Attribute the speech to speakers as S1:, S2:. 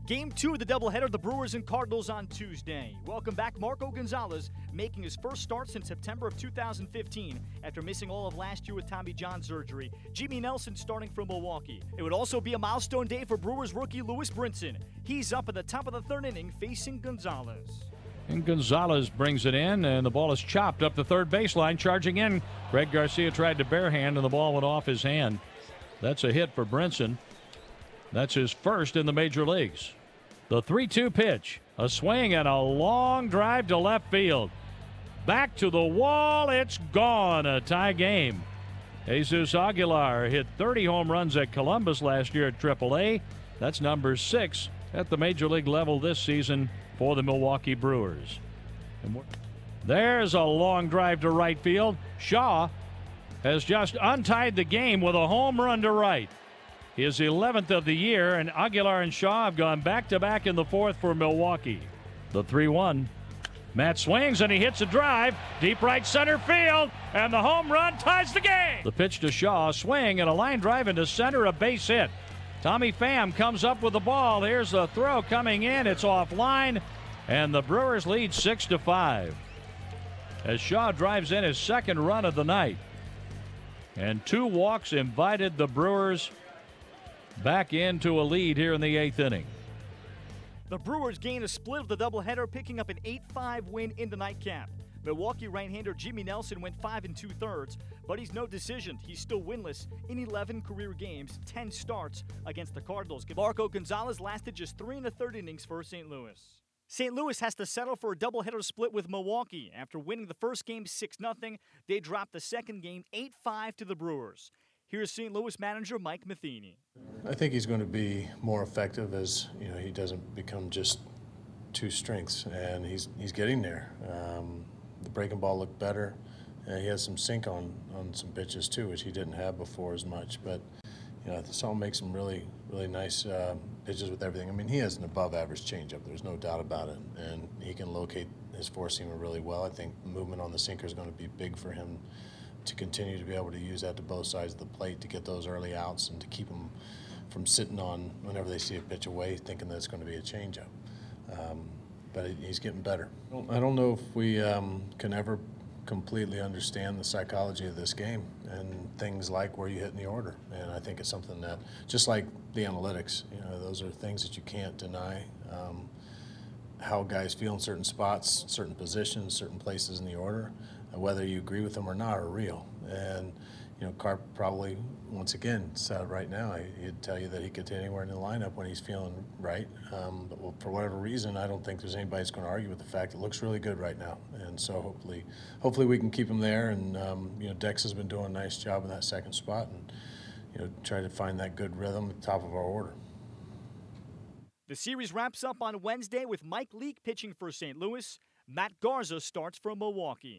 S1: Game 2 of the doubleheader, the Brewers and Cardinals on Tuesday. Welcome back, Marco Gonzalez, making his first start since September of 2015 after missing all of last year with Tommy John surgery. Jimmy Nelson starting for Milwaukee. It would also be a milestone day for Brewers rookie Lewis Brinson. He's up at the top of the third inning facing Gonzalez.
S2: And Gonzalez brings it in, and the ball is chopped up the third baseline, charging in. Greg Garcia tried to barehand, and the ball went off his hand. That's a hit for Brinson. That's his first in the major leagues. The 3-2 pitch, a swing and a long drive to left field. Back to the wall, it's gone. A tie game. Jesus Aguilar hit 30 home runs at Columbus last year at AAA. That's number 6 at the major league level this season for the Milwaukee Brewers. And there's a long drive to right field. Shaw has just untied the game with a home run to right. His 11th of the year, and Aguilar and Shaw have gone back-to-back in the fourth for Milwaukee. The 3-1. Matt swings, and he hits a drive. Deep right center field, and the home run ties the game. The pitch to Shaw, swing, and a line drive into center, a base hit. Tommy Pham comes up with the ball. Here's the throw coming in. It's offline, and the Brewers lead 6-5. As Shaw drives in his second run of the night. And 2 walks invited the Brewers back into a lead here in the 8th inning.
S1: The Brewers gain a split of the doubleheader, picking up an 8-5 win in the nightcap. Milwaukee right-hander Jimmy Nelson went 5 2/3, but he's no decision. He's still winless in 11 career games, 10 starts against the Cardinals. Marco Gonzalez lasted just 3 1/3 innings for St. Louis. St. Louis has to settle for a doubleheader split with Milwaukee. After winning the first game 6-0, they dropped the second game 8-5 to the Brewers. Here's St. Louis manager Mike Matheny.
S3: I think he's going to be more effective as he doesn't become just 2 strengths, and he's getting there. The breaking ball looked better. He has some sink on some pitches too, which he didn't have before as much. But I saw him make some really nice pitches with everything. I mean, he has an above-average changeup. There's no doubt about it, and he can locate his four-seamer really well. I think movement on the sinker is going to be big for him to continue to be able to use that to both sides of the plate to get those early outs and to keep them from sitting on whenever they see a pitch away thinking that it's going to be a changeup. But he's getting better. I don't know if we can ever completely understand the psychology of this game and things like where you hit in the order. And I think it's something that, just like the analytics, those are things that you can't deny. How guys feel in certain spots, certain positions, certain places in the order, whether you agree with them or not, are real. And Carp probably, once again, said right now, he'd tell you that he could hit anywhere in the lineup when he's feeling right. But for whatever reason, I don't think there's anybody that's going to argue with the fact it looks really good right now. And so hopefully we can keep him there. And Dex has been doing a nice job in that second spot, and try to find that good rhythm at the top of our order.
S1: The series wraps up on Wednesday with Mike Leake pitching for St. Louis. Matt Garza starts for Milwaukee.